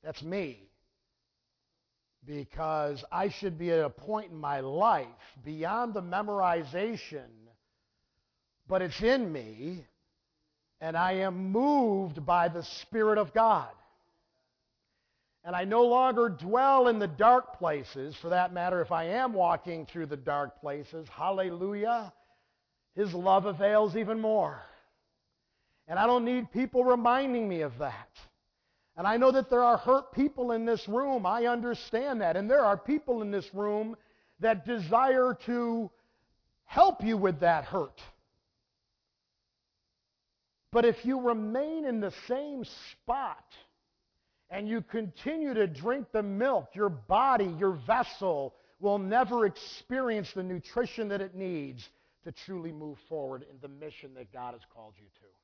That's me. Because I should be at a point in my life beyond the memorization, but it's in me, and I am moved by the Spirit of God. And I no longer dwell in the dark places. For that matter, if I am walking through the dark places, hallelujah, His love avails even more. And I don't need people reminding me of that. And I know that there are hurt people in this room. I understand that. And there are people in this room that desire to help you with that hurt. But if you remain in the same spot and you continue to drink the milk, your body, your vessel will never experience the nutrition that it needs to truly move forward in the mission that God has called you to.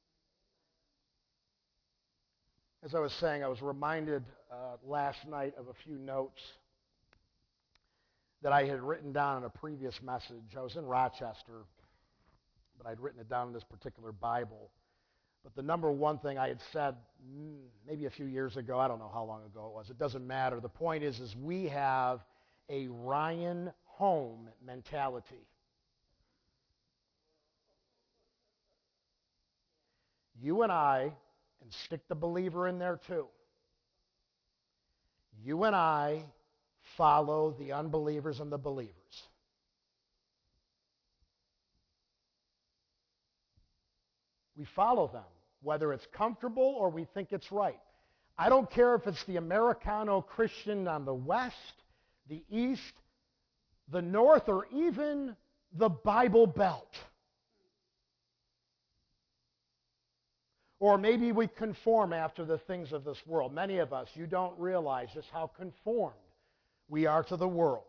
As I was saying, I was reminded last night of a few notes that I had written down in a previous message. I was in Rochester, but I'd written it down in this particular Bible. But the number one thing I had said maybe a few years ago, I don't know how long ago it was, it doesn't matter. The point is we have a Ryan home mentality. You and I, and stick the believer in there too, you and I follow the unbelievers and the believers. We follow them, whether it's comfortable or we think it's right. I don't care if it's the Americano Christian on the west, the east, the north, or even the Bible Belt. Or maybe we conform after the things of this world. Many of us, you don't realize just how conformed we are to the world.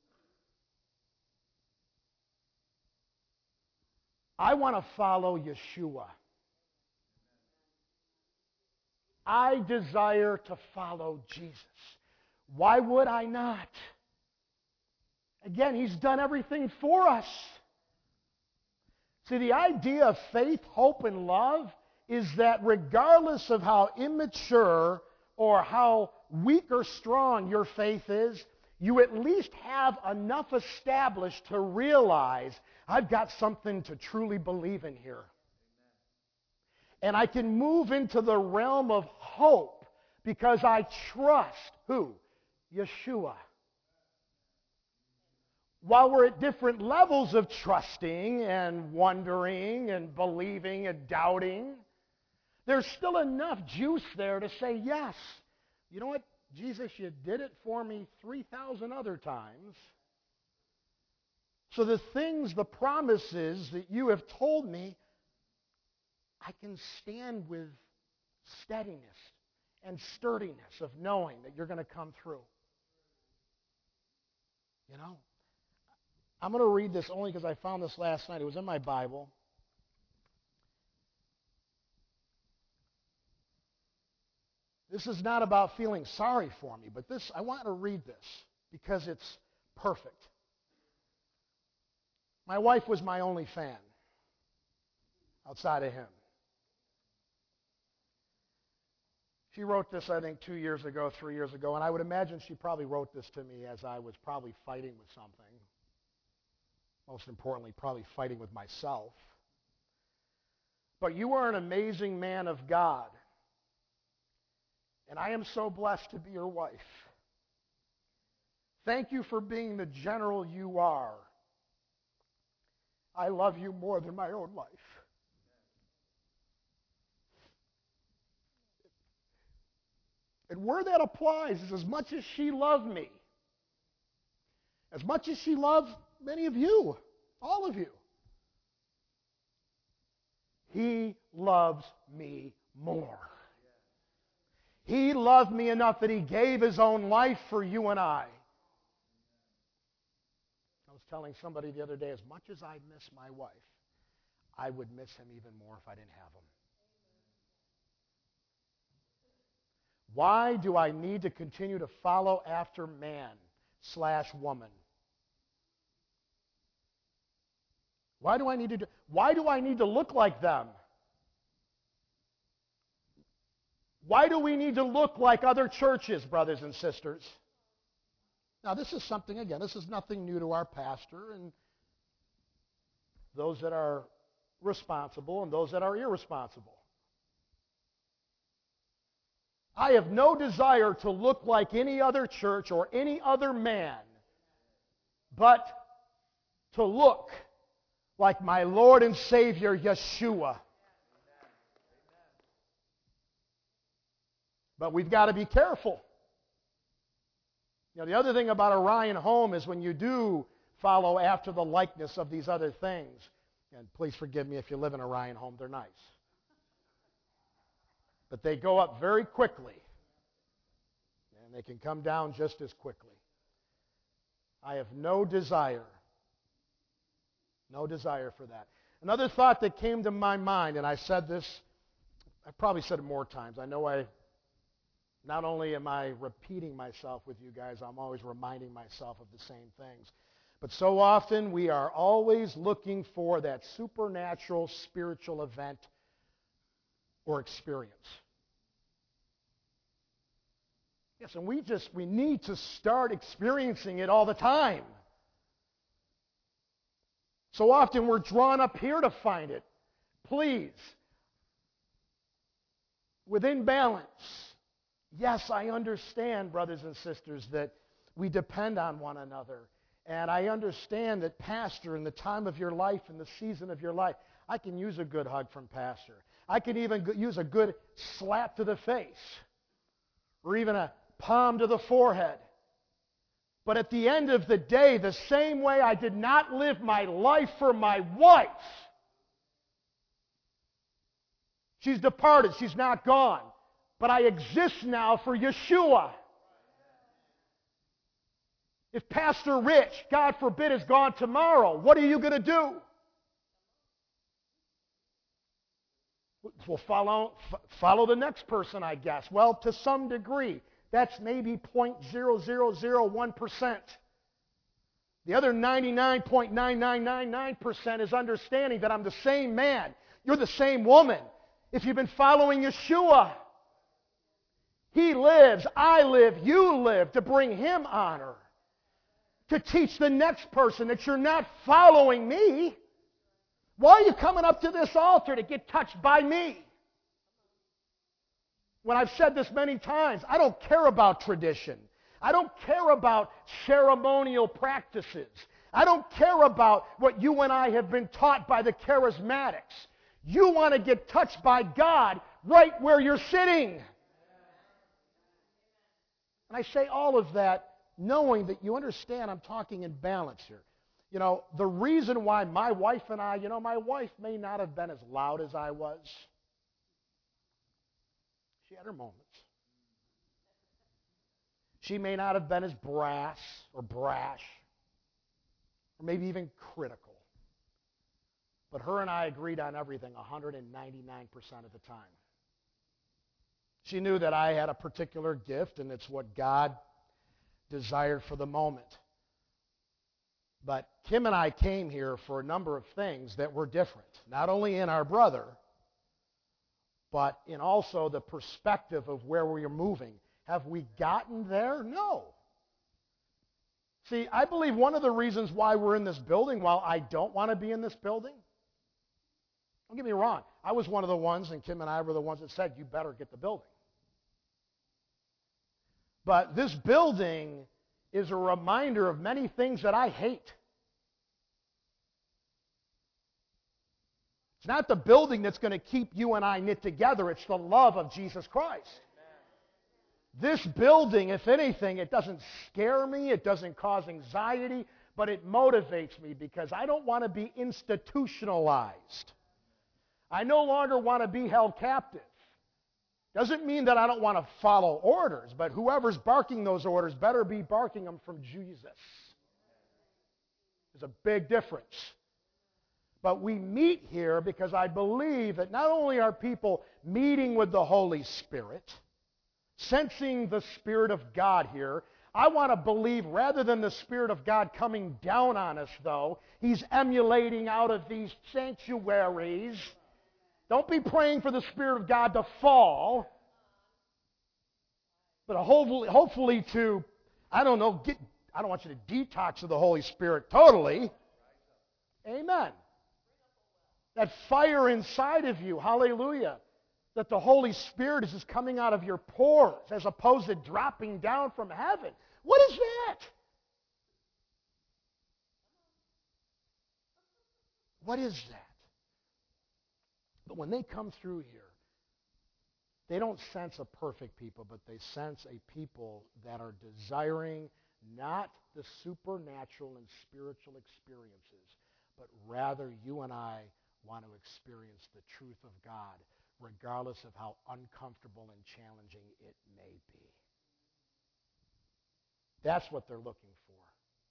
I want to follow Yeshua. I desire to follow Jesus. Why would I not? Again, He's done everything for us. See, the idea of faith, hope, and love is that regardless of how immature or how weak or strong your faith is, you at least have enough established to realize, I've got something to truly believe in here. And I can move into the realm of hope because I trust who? Yeshua. While we're at different levels of trusting and wondering and believing and doubting, there's still enough juice there to say, yes, you know what, Jesus, you did it for me 3,000 other times. So the things, the promises that you have told me, I can stand with steadiness and sturdiness of knowing that you're going to come through. You know, I'm going to read this only because I found this last night. It was in my Bible. This is not about feeling sorry for me, but I want to read this because it's perfect. My wife was my only fan outside of him. She wrote this, I think, 2 years ago, 3 years ago, and I would imagine she probably wrote this to me as I was probably fighting with something. Most importantly, probably fighting with myself. But you are an amazing man of God. And I am so blessed to be your wife. Thank you for being the general you are. I love you more than my own life. And where that applies is as much as she loved me, as much as she loved many of you, all of you, He loves me more. He loved me enough that He gave His own life for you and I. I was telling somebody the other day, as much as I miss my wife, I would miss Him even more if I didn't have Him. Why do I need to continue to follow after man/woman? Why do I need to look like them? Why do we need to look like other churches, brothers and sisters? Now, this is something, again, this is nothing new to our pastor and those that are responsible and those that are irresponsible. I have no desire to look like any other church or any other man, but to look like my Lord and Savior, Yeshua. But we've got to be careful. You know, the other thing about Orion Home is when you do follow after the likeness of these other things, and please forgive me if you live in Orion Home, they're nice. But they go up very quickly, and they can come down just as quickly. I have no desire for that. Another thought that came to my mind, and I said this, I probably said it more times. I know not only am I repeating myself with you guys, I'm always reminding myself of the same things. But so often we are always looking for that supernatural spiritual event or experience. Yes, and we need to start experiencing it all the time. So often we're drawn up here to find it. Please, within balance. Yes, I understand, brothers and sisters, that we depend on one another. And I understand that, Pastor, in the time of your life, in the season of your life, I can use a good hug from Pastor. I can even use a good slap to the face, or even a palm to the forehead. But at the end of the day, the same way I did not live my life for my wife. She's departed. She's not gone. But I exist now for Yeshua. If Pastor Rich, God forbid, is gone tomorrow, what are you going to do? We'll follow the next person, I guess. Well, to some degree, that's maybe 0.0001%. The other 99.9999% is understanding that I'm the same man. You're the same woman. If you've been following Yeshua, He lives, I live, you live to bring Him honor. To teach the next person that you're not following me. Why are you coming up to this altar to get touched by me? When I've said this many times, I don't care about tradition. I don't care about ceremonial practices. I don't care about what you and I have been taught by the charismatics. You want to get touched by God right where you're sitting. And I say all of that knowing that you understand I'm talking in balance here. You know, the reason why my wife and I, my wife may not have been as loud as I was. She had her moments. She may not have been as brash, or maybe even critical. But her and I agreed on everything 199% of the time. She knew that I had a particular gift, and it's what God desired for the moment. But Kim and I came here for a number of things that were different, not only in our brother, but in also the perspective of where we are moving. Have we gotten there? No. See, I believe one of the reasons why we're in this building, while I don't want to be in this building, don't get me wrong, I was one of the ones, and Kim and I were the ones that said, you better get the building. But this building is a reminder of many things that I hate. It's not the building that's going to keep you and I knit together. It's the love of Jesus Christ. This building, if anything, it doesn't scare me. It doesn't cause anxiety. But it motivates me because I don't want to be institutionalized. I no longer want to be held captive. Doesn't mean that I don't want to follow orders, but whoever's barking those orders better be barking them from Jesus. There's a big difference. But we meet here because I believe that not only are people meeting with the Holy Spirit, sensing the Spirit of God here, I want to believe rather than the Spirit of God coming down on us, though, He's emulating out of these sanctuaries. Don't be praying for the Spirit of God to fall. But hopefully to, I don't know, I don't want you to detox of the Holy Spirit totally. Amen. That fire inside of you, hallelujah, that the Holy Spirit is just coming out of your pores as opposed to dropping down from heaven. What is that? What is that? But when they come through here, they don't sense a perfect people, but they sense a people that are desiring not the supernatural and spiritual experiences, but rather you and I want to experience the truth of God, regardless of how uncomfortable and challenging it may be. That's what they're looking for.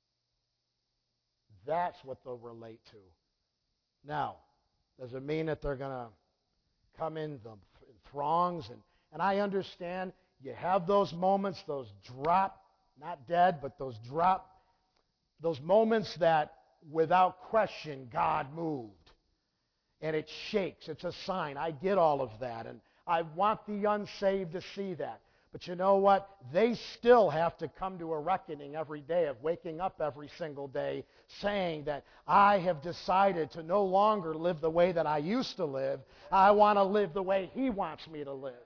That's what they'll relate to. Now, does it mean that they're going to come in the throngs? And I understand you have those moments, those drop, not dead, but those moments that without question God moved. And it shakes. It's a sign. I get all of that. And I want the unsaved to see that. But you know what? They still have to come to a reckoning every day of waking up every single day saying that I have decided to no longer live the way that I used to live. I want to live the way He wants me to live.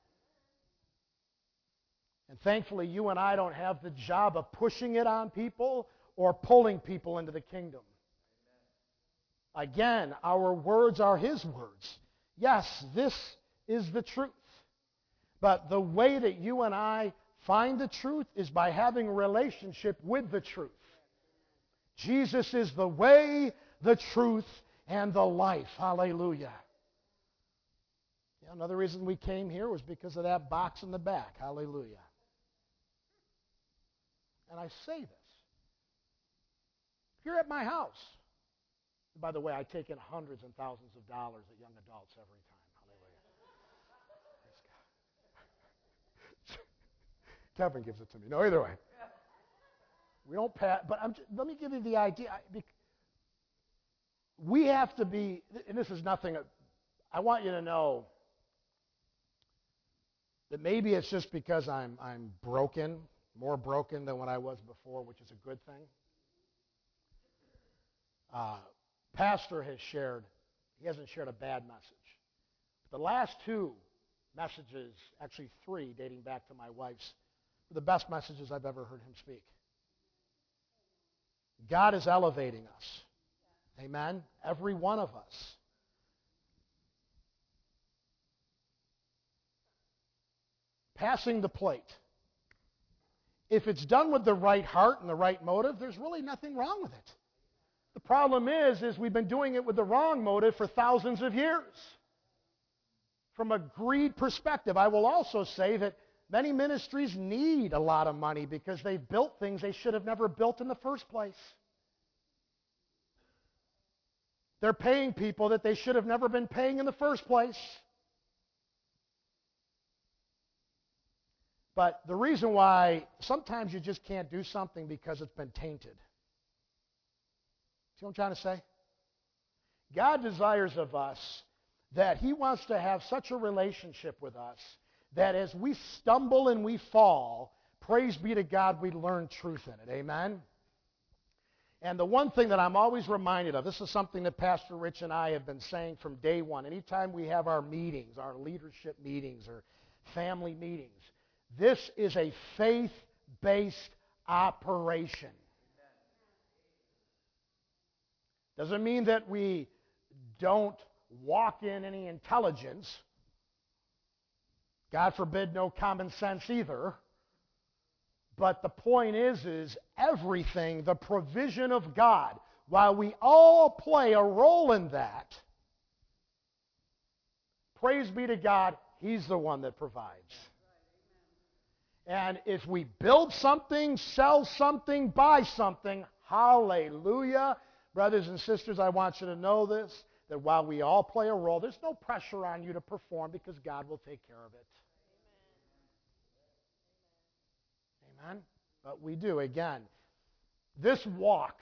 And thankfully, you and I don't have the job of pushing it on people or pulling people into the kingdom. Again, our words are His words. Yes, this is the truth. But the way that you and I find the truth is by having a relationship with the truth. Jesus is the way, the truth, and the life. Hallelujah. Yeah, another reason we came here was because of that box in the back. Hallelujah. And I say this. If you're at my house, by the way, I take in hundreds and thousands of dollars at young adults every time. Kevin gives it to me. No, either way. We don't pass, but let me give you the idea. We have to be, and this is nothing, I want you to know that maybe it's just because I'm broken, more broken than when I was before, which is a good thing. Pastor has shared, he hasn't shared a bad message. The last two messages, actually three, dating back to my wife's, were the best messages I've ever heard him speak. God is elevating us. Amen? Every one of us. Passing the plate. If it's done with the right heart and the right motive, there's really nothing wrong with it. The problem is we've been doing it with the wrong motive for thousands of years. From a greed perspective, I will also say that many ministries need a lot of money because they've built things they should have never built in the first place. They're paying people that they should have never been paying in the first place. But the reason why sometimes you just can't do something because it's been tainted. See what I'm trying to say? God desires of us that He wants to have such a relationship with us that as we stumble and we fall, praise be to God, we learn truth in it. Amen? And the one thing that I'm always reminded of, this is something that Pastor Rich and I have been saying from day one. Anytime we have our meetings, our leadership meetings or family meetings, this is a faith-based operation. Doesn't mean that we don't walk in any intelligence. God forbid, no common sense either. But the point is everything, the provision of God, while we all play a role in that, praise be to God, He's the one that provides. And if we build something, sell something, buy something, hallelujah. Brothers and sisters, I want you to know this, that while we all play a role, there's no pressure on you to perform because God will take care of it. Amen? But we do, again. This walk,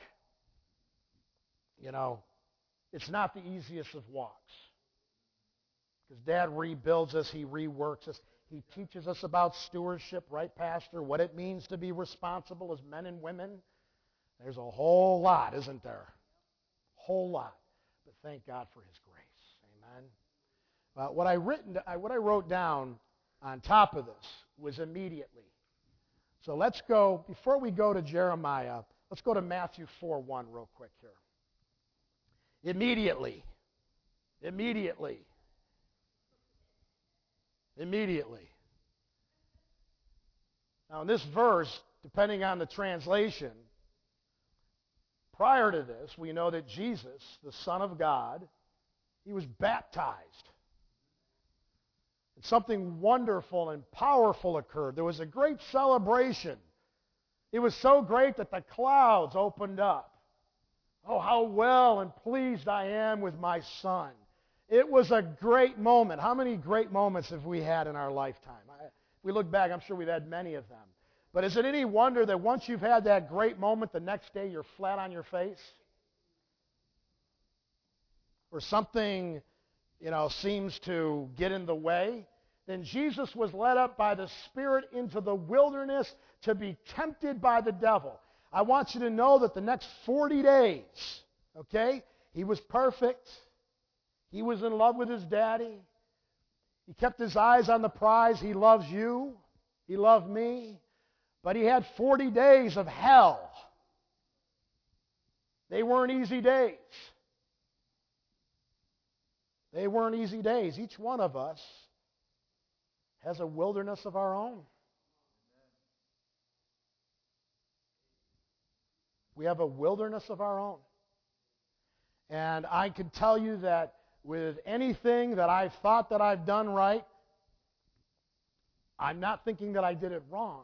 it's not the easiest of walks. Because Dad rebuilds us, He reworks us. He teaches us about stewardship, right, Pastor? What it means to be responsible as men and women. There's a whole lot, isn't there? A whole lot. But thank God for His grace. Amen. What I wrote down on top of this was immediately. So let's go, before we go to Jeremiah, let's go to Matthew 4:1 real quick here. Immediately. Immediately. Immediately. Now in this verse, depending on the translation, prior to this, we know that Jesus, the Son of God, He was baptized. And something wonderful and powerful occurred. There was a great celebration. It was so great that the clouds opened up. Oh, how well and pleased I am with my Son. It was a great moment. How many great moments have we had in our lifetime? If we look back, I'm sure we've had many of them. But is it any wonder that once you've had that great moment, the next day you're flat on your face? Or something, seems to get in the way? Then Jesus was led up by the Spirit into the wilderness to be tempted by the devil. I want you to know that the next 40 days, okay, He was perfect. He was in love with His daddy. He kept His eyes on the prize. He loves you. He loved me. But He had 40 days of hell. They weren't easy days. They weren't easy days. Each one of us has a wilderness of our own. We have a wilderness of our own. And I can tell you that with anything that I've thought that I've done right, I'm not thinking that I did it wrong.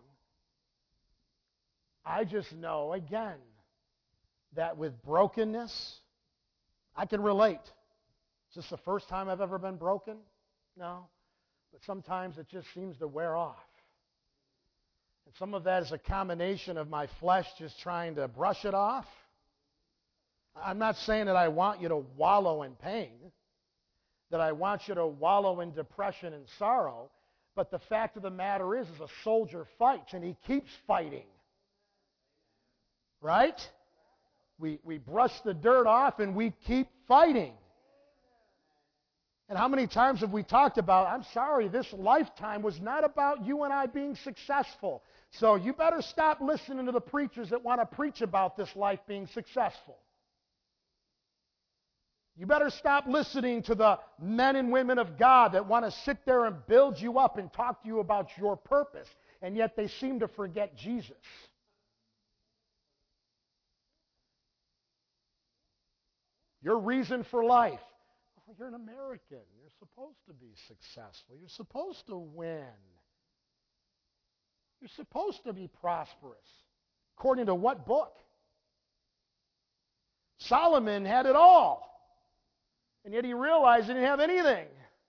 I just know, again, that with brokenness, I can relate. Is this the first time I've ever been broken? No. But sometimes it just seems to wear off. And some of that is a combination of my flesh just trying to brush it off. I'm not saying that I want you to wallow in pain, that I want you to wallow in depression and sorrow, but the fact of the matter is a soldier fights, and he keeps fighting. Right? We brush the dirt off, and we keep fighting. And how many times have we talked about, I'm sorry, this lifetime was not about you and I being successful. So you better stop listening to the preachers that want to preach about this life being successful. You better stop listening to the men and women of God that want to sit there and build you up and talk to you about your purpose, and yet they seem to forget Jesus. Your reason for life. Oh, you're an American. You're supposed to be successful. You're supposed to win. You're supposed to be prosperous. According to what book? Solomon had it all. And yet he realized he didn't have anything.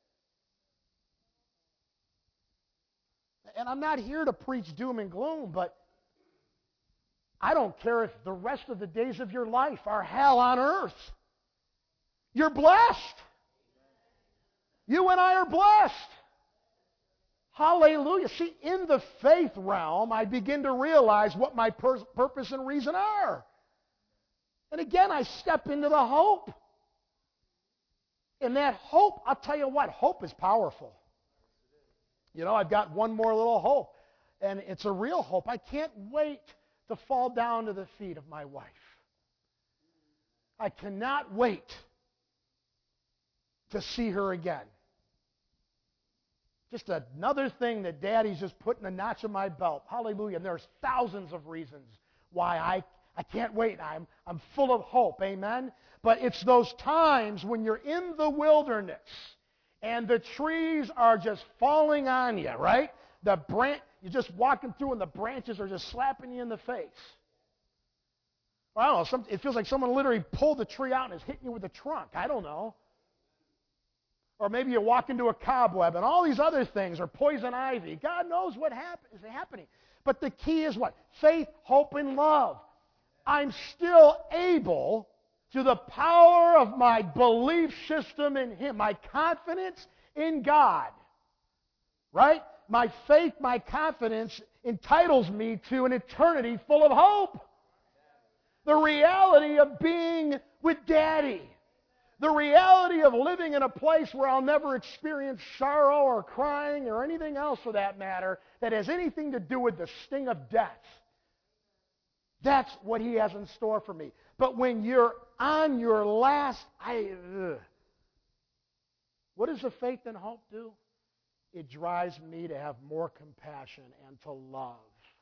And I'm not here to preach doom and gloom, but I don't care if the rest of the days of your life are hell on earth. You're blessed. You and I are blessed. Hallelujah. See, in the faith realm, I begin to realize what my purpose and reason are. And again, I step into the hope. And that hope, I'll tell you what, hope is powerful. I've got one more little hope, and it's a real hope. I can't wait to fall down to the feet of my wife. I cannot wait to see her again. Just another thing that Daddy's just putting a notch in my belt. Hallelujah. And there's thousands of reasons why I can't wait. I'm full of hope. Amen? But it's those times when you're in the wilderness and the trees are just falling on you, right? You're just walking through and the branches are just slapping you in the face. Well, I don't know. It feels like someone literally pulled the tree out and is hitting you with the trunk. I don't know. Or maybe you walk into a cobweb and all these other things, or poison ivy. God knows what is happening. But the key is what? Faith, hope, and love. I'm still able, through the power of my belief system in Him, my confidence in God, right? my faith, my confidence entitles me to an eternity full of hope. The reality of being with Daddy. The reality of living in a place where I'll never experience sorrow or crying or anything else for that matter that has anything to do with the sting of death. That's what He has in store for me. But when you're on your last, what does the faith and hope do? It drives me to have more compassion and to love.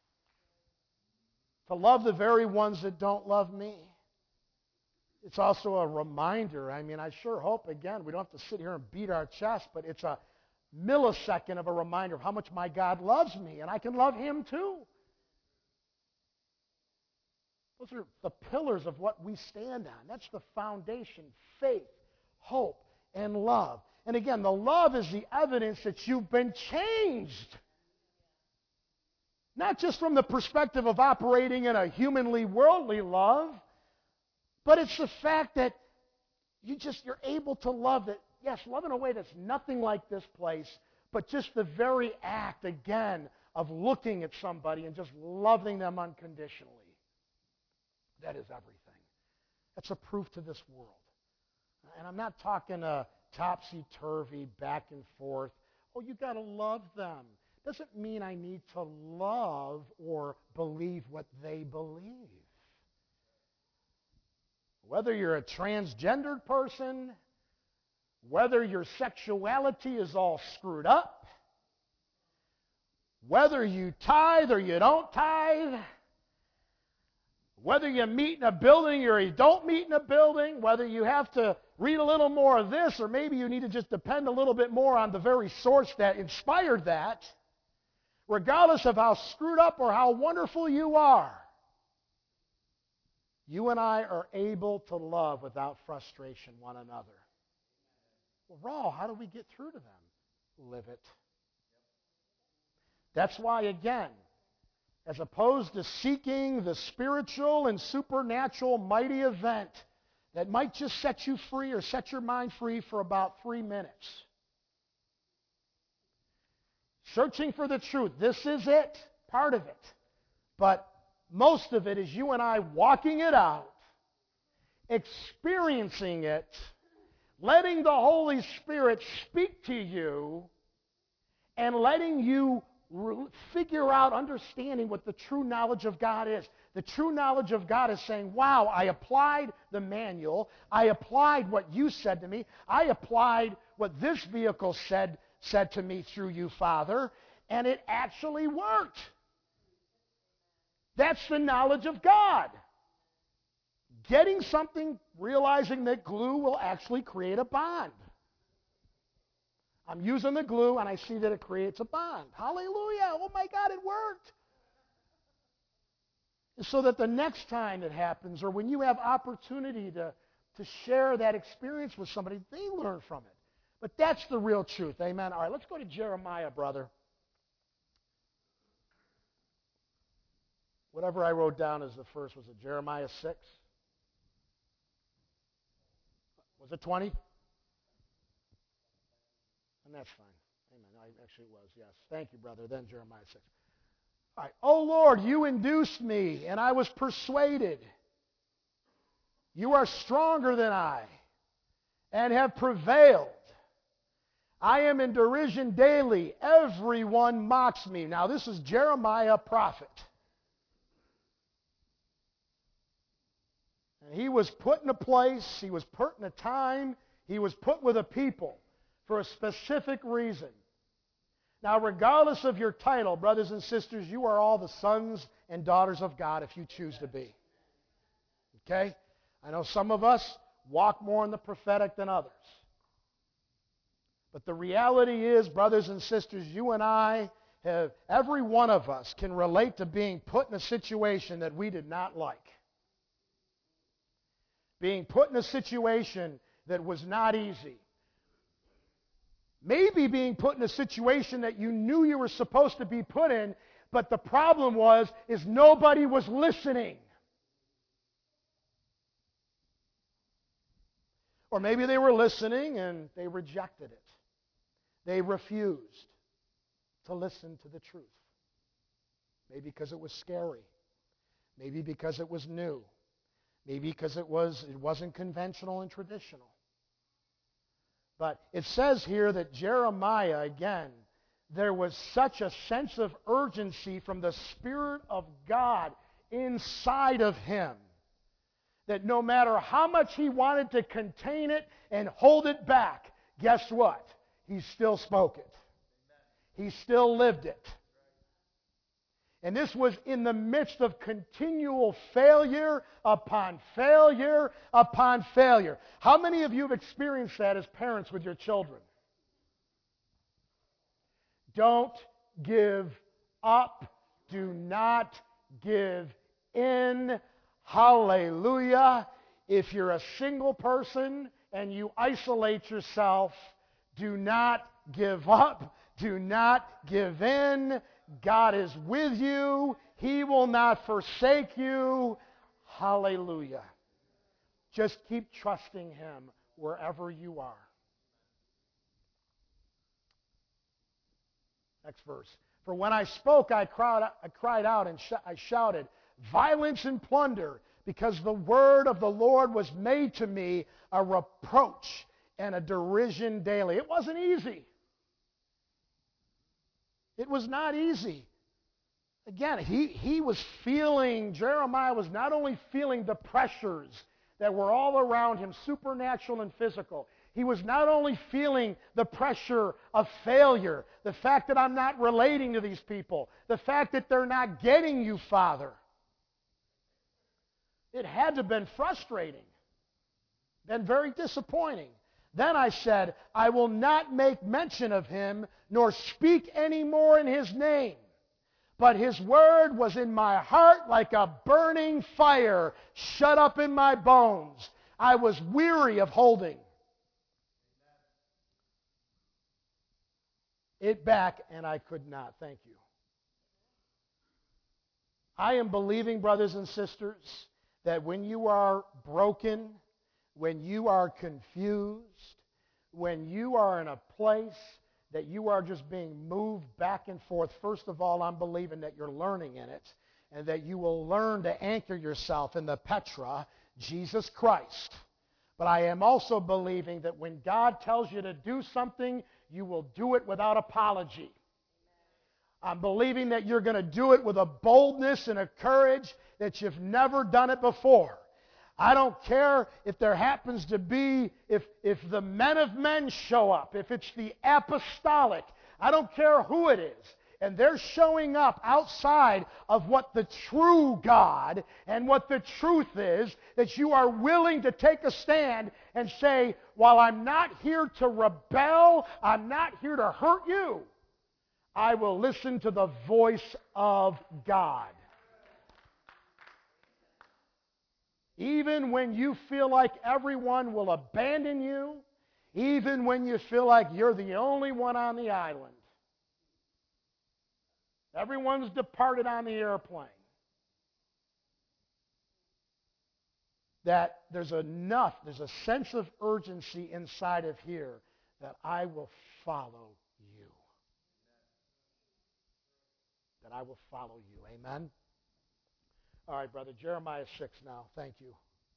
To love the very ones that don't love me. It's also a reminder. I mean, I sure hope, again, we don't have to sit here and beat our chest, but it's a millisecond of a reminder of how much my God loves me, and I can love Him too. Those are the pillars of what we stand on. That's the foundation: faith, hope, and love. And again, the love is the evidence that you've been changed. Not just from the perspective of operating in a humanly, worldly love, but it's the fact that you're able to love that. Yes, love in a way that's nothing like this place, but just the very act, again, of looking at somebody and just loving them unconditionally. That is everything. That's a proof to this world. And I'm not talking a topsy-turvy, back and forth. Oh, you got to love them. Doesn't mean I need to love or believe what they believe. Whether you're a transgendered person, whether your sexuality is all screwed up, whether you tithe or you don't tithe, whether you meet in a building or you don't meet in a building, whether you have to read a little more of this or maybe you need to just depend a little bit more on the very source that inspired that, regardless of how screwed up or how wonderful you are, you and I are able to love without frustration one another. Well, Raul, how do we get through to them? Live it. That's why, again, as opposed to seeking the spiritual and supernatural mighty event that might just set you free or set your mind free for about 3 minutes, searching for the truth, this is it, part of it. But most of it is you and I walking it out, experiencing it, letting the Holy Spirit speak to you, and letting you figure out, understanding what the true knowledge of God is. The true knowledge of God is saying, wow, I applied the manual. I applied what you said to me. I applied what this vehicle said to me through you, Father, and it actually worked. That's the knowledge of God. Getting something, realizing that glue will actually create a bond. I'm using the glue, and I see that it creates a bond. Hallelujah. Oh, my God, it worked. And so that the next time it happens, or when you have opportunity to share that experience with somebody, they learn from it. But that's the real truth. Amen. All right, let's go to Jeremiah, brother. Whatever I wrote down as the first, was it Jeremiah 6? Was it 20? And that's fine. Amen. Actually, it was, yes. Thank you, brother. Then Jeremiah 6. All right. Oh, Lord, you induced me, and I was persuaded. You are stronger than I, and have prevailed. I am in derision daily. Everyone mocks me. Now, this is Jeremiah, prophet. And he was put in a place, he was put in a time, he was put with a people for a specific reason. Now, regardless of your title, brothers and sisters, you are all the sons and daughters of God if you choose to be. Okay? I know some of us walk more in the prophetic than others. But the reality is, brothers and sisters, you and I have, every one of us can relate to being put in a situation that we did not like. Being put in a situation that was not easy. Maybe being put in a situation that you knew you were supposed to be put in, but the problem is nobody was listening. Or maybe they were listening and they rejected it. They refused. to listen to the truth. Maybe because it was scary. Maybe because it was new. Maybe because it wasn't conventional and traditional. But it says here that Jeremiah, again, there was such a sense of urgency from the Spirit of God inside of him that no matter how much he wanted to contain it and hold it back, guess what? He still spoke it. He still lived it. And this was in the midst of continual failure upon failure upon failure. How many of you have experienced that as parents with your children? Don't give up. Do not give in. Hallelujah. If you're a single person and you isolate yourself, do not give up. Do not give in. God is with you. He will not forsake you. Hallelujah. Just keep trusting Him wherever you are. Next verse. For when I spoke, I cried out and I shouted, violence and plunder, because the word of the Lord was made to me a reproach and a derision daily. It wasn't easy. It was not easy. Again, Jeremiah was not only feeling the pressures that were all around him, supernatural and physical. He was not only feeling the pressure of failure, the fact that I'm not relating to these people, the fact that they're not getting you, Father. It had to have been frustrating, been very disappointing. Then I said, I will not make mention of him, nor speak any more in his name. But his word was in my heart like a burning fire, shut up in my bones. I was weary of holding it back, and I could not. Thank you. I am believing, brothers and sisters, that when you are broken, when you are confused, when you are in a place that you are just being moved back and forth, first of all, I'm believing that you're learning in it, and that you will learn to anchor yourself in the Petra, Jesus Christ. But I am also believing that when God tells you to do something, you will do it without apology. I'm believing that you're going to do it with a boldness and a courage that you've never done it before. I don't care if there happens to be, if the men of men show up, if it's the apostolic, I don't care who it is, and they're showing up outside of what the true God and what the truth is, that you are willing to take a stand and say, while I'm not here to rebel, I'm not here to hurt you, I will listen to the voice of God. Even when you feel like everyone will abandon you, even when you feel like you're the only one on the island, everyone's departed on the airplane, that there's a sense of urgency inside of here that I will follow you. That I will follow you. Amen? All right, brother, Jeremiah 6 now. Thank you.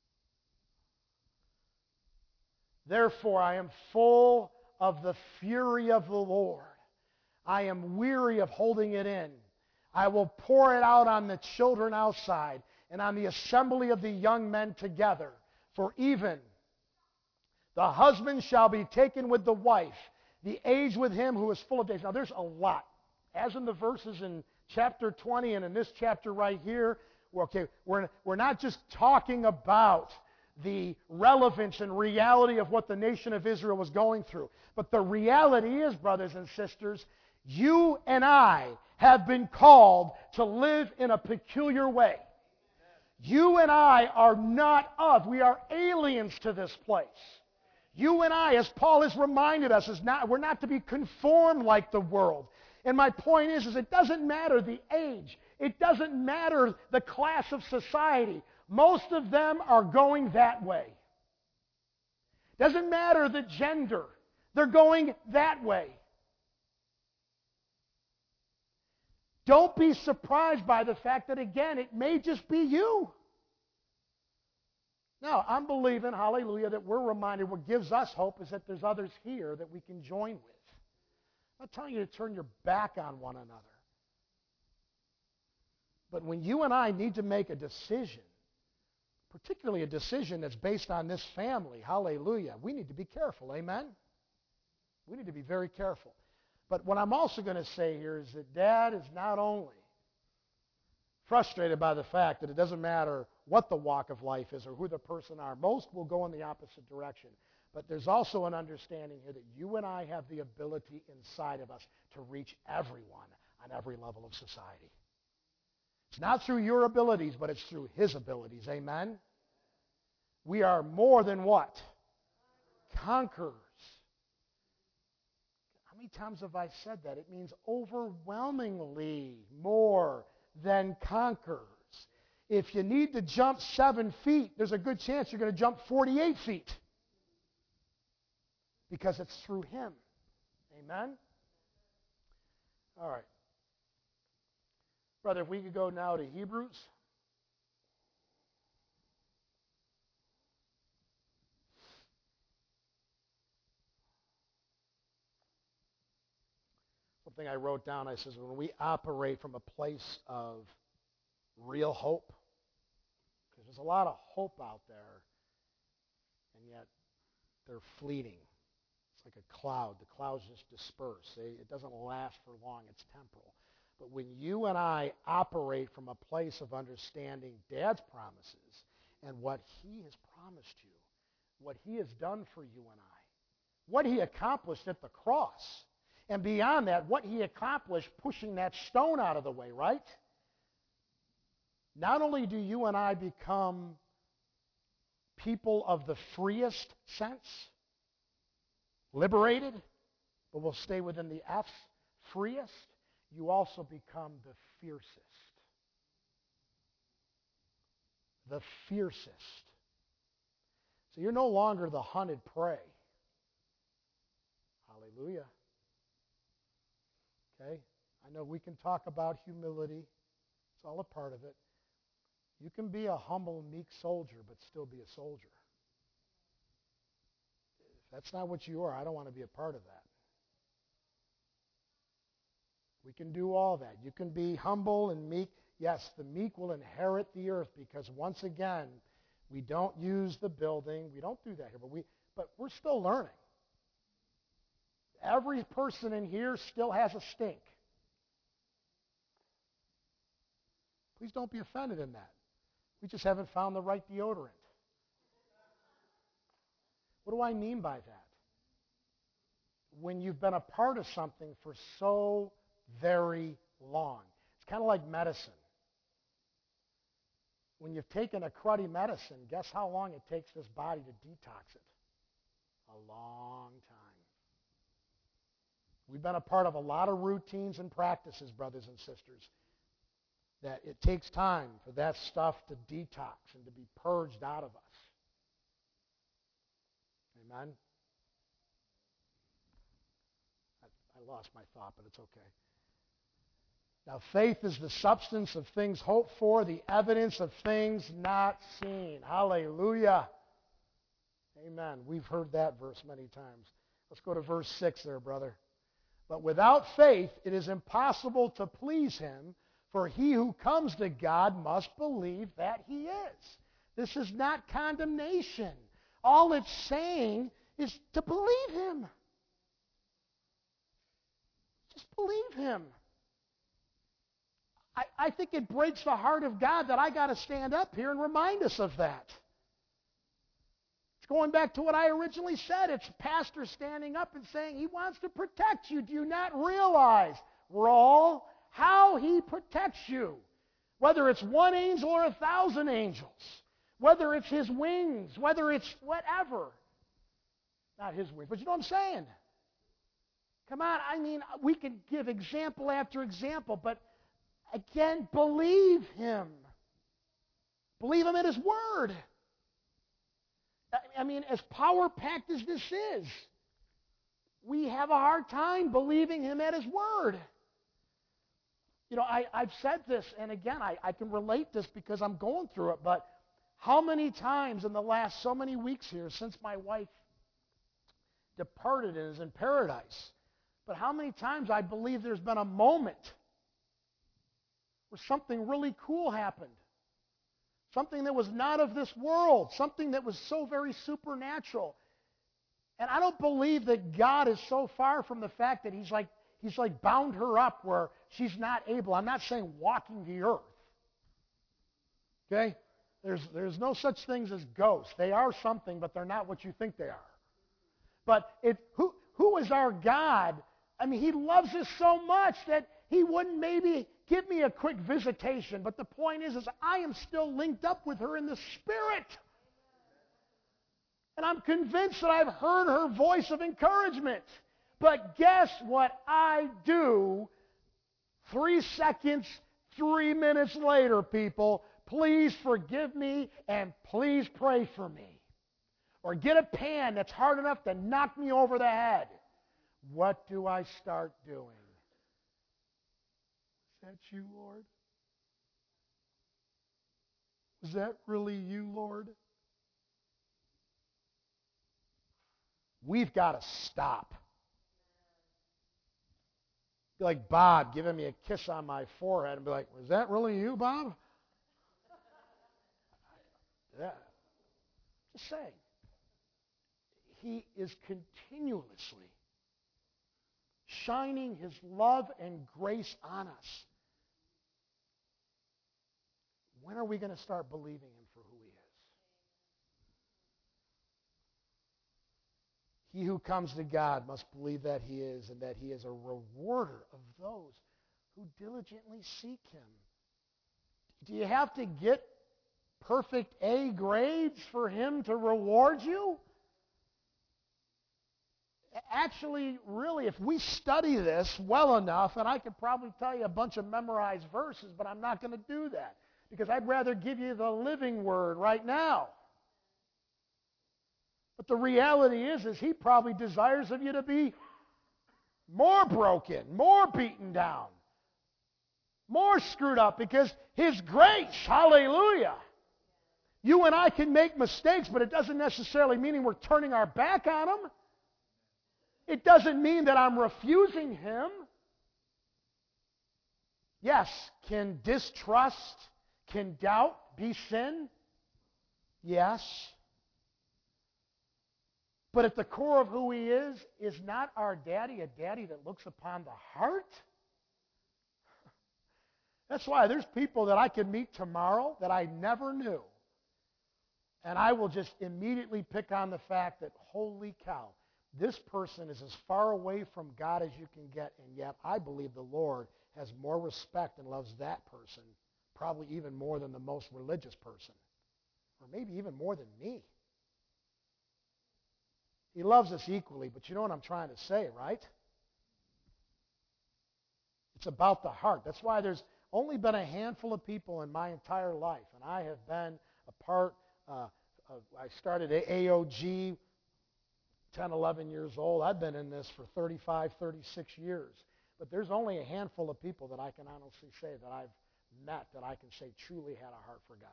Therefore, I am full of the fury of the Lord. I am weary of holding it in. I will pour it out on the children outside and on the assembly of the young men together. For even the husband shall be taken with the wife, the age with him who is full of days. Now, there's a lot. As in the verses in chapter 20 and in this chapter right here, we're not just talking about the relevance and reality of what the nation of Israel was going through. But the reality is, brothers and sisters, you and I have been called to live in a peculiar way. You and I are not of, we are aliens to this place. You and I, as Paul has reminded us, we're not to be conformed like the world. And my point is it doesn't matter the age. It doesn't matter the class of society. Most of them are going that way. Doesn't matter the gender. They're going that way. Don't be surprised by the fact that, again, it may just be you. Now, I'm believing, hallelujah, that we're reminded what gives us hope is that there's others here that we can join with. I'm not telling you to turn your back on one another. But when you and I need to make a decision, particularly a decision that's based on this family, hallelujah, we need to be careful, amen? We need to be very careful. But what I'm also going to say here is that Dad is not only frustrated by the fact that it doesn't matter what the walk of life is or who the person are. Most will go in the opposite direction. But there's also an understanding here that you and I have the ability inside of us to reach everyone on every level of society. It's not through your abilities, but it's through His abilities. Amen? We are more than what? Conquerors. How many times have I said that? It means overwhelmingly more than conquerors. If you need to jump 7 feet, there's a good chance you're going to jump 48 feet. Because it's through Him. Amen? All right. Brother, if we could go now to Hebrews. Something I wrote down, I says, when we operate from a place of real hope, because there's a lot of hope out there, and yet they're fleeting. It's like a cloud. The clouds just disperse. It doesn't last for long. It's temporal. But when you and I operate from a place of understanding Dad's promises and what He has promised you, what He has done for you and I, what He accomplished at the cross, and beyond that, what He accomplished pushing that stone out of the way, right? Not only do you and I become people of the freest sense, liberated, but we'll stay within the F's, freest, you also become the fiercest. The fiercest. So you're no longer the hunted prey. Hallelujah. Okay? I know we can talk about humility. It's all a part of it. You can be a humble, meek soldier, but still be a soldier. If that's not what you are, I don't want to be a part of that. We can do all that. You can be humble and meek. Yes, the meek will inherit the earth because once again, we don't use the building. We don't do that here, but we're still learning. Every person in here still has a stink. Please don't be offended in that. We just haven't found the right deodorant. What do I mean by that? When you've been a part of something for so very long. It's kind of like medicine. When you've taken a cruddy medicine, guess how long it takes this body to detox it? A long time. We've been a part of a lot of routines and practices, brothers and sisters, that it takes time for that stuff to detox and to be purged out of us. Amen? I lost my thought, but it's okay. Now, faith is the substance of things hoped for, the evidence of things not seen. Hallelujah. Amen. We've heard that verse many times. Let's go to verse 6 there, brother. But without faith, it is impossible to please Him, for he who comes to God must believe that He is. This is not condemnation. All it's saying is to believe Him. Just believe Him. I think it breaks the heart of God that I got to stand up here and remind us of that. It's going back to what I originally said. It's a pastor standing up and saying He wants to protect you. Do you not realize, Raul, how He protects you? Whether it's one angel or 1,000 angels. Whether it's His wings. Whether it's whatever. Not His wings, but you know what I'm saying? Come on, I mean, we could give example after example, but again, believe Him. Believe Him in His Word. I mean, as power-packed as this is, we have a hard time believing Him at His Word. I've said this, and again, I can relate this because I'm going through it, but how many times in the last so many weeks here since my wife departed and is in paradise, but how many times I believe there's been a moment where something really cool happened. Something that was not of this world. Something that was so very supernatural. And I don't believe that God is so far from the fact that He's like bound her up where she's not able. I'm not saying walking the earth. Okay? There's no such things as ghosts. They are something, but they're not what you think they are. But who is our God? I mean, He loves us so much that He wouldn't maybe give me a quick visitation. But the point is I am still linked up with her in the Spirit. And I'm convinced that I've heard her voice of encouragement. But guess what I do 3 seconds, 3 minutes later, people? Please forgive me and please pray for me. Or get a pan that's hard enough to knock me over the head. What do I start doing? Is that you, Lord? Is that really you, Lord? We've got to stop. Be like Bob giving me a kiss on my forehead and be like, was that really you, Bob? Yeah. Just saying. He is continuously shining His love and grace on us. When are we going to start believing Him for who He is? He who comes to God must believe that He is, and that He is a rewarder of those who diligently seek Him. Do you have to get perfect A grades for Him to reward you? Actually, really, if we study this well enough, and I could probably tell you a bunch of memorized verses, but I'm not going to do that because I'd rather give you the living word right now. But the reality is He probably desires of you to be more broken, more beaten down, more screwed up because His grace, hallelujah. You and I can make mistakes, but it doesn't necessarily mean we're turning our back on Him. It doesn't mean that I'm refusing Him. Yes, can distrust, can doubt be sin? Yes. But at the core of who He is not our daddy a daddy that looks upon the heart? That's why there's people that I could meet tomorrow that I never knew. And I will just immediately pick on the fact that, holy cow, this person is as far away from God as you can get, and yet I believe the Lord has more respect and loves that person, probably even more than the most religious person, or maybe even more than me. He loves us equally, but you know what I'm trying to say, right? It's about the heart. That's why there's only been a handful of people in my entire life, and I have been a part I started at AOG 10, 11 years old. I've been in this for 35, 36 years. But there's only a handful of people that I can honestly say that I've met that I can say truly had a heart for God.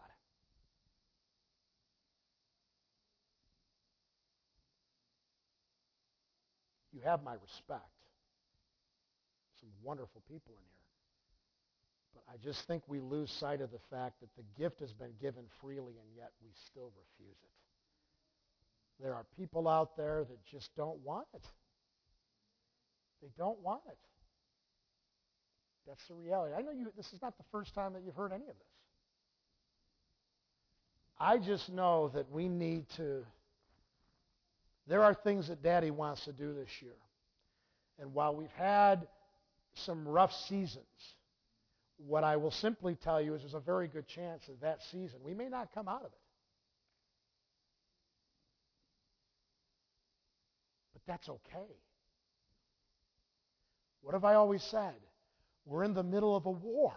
You have my respect. Some wonderful people in here. But I just think we lose sight of the fact that the gift has been given freely, and yet we still refuse it. There are people out there that just don't want it. They don't want it. That's the reality. I know this is not the first time that you've heard any of this. I just know that we need to. There are things that Daddy wants to do this year. And while we've had some rough seasons, what I will simply tell you is there's a very good chance that season, we may not come out of it. But that's okay. What have I always said? We're in the middle of a war.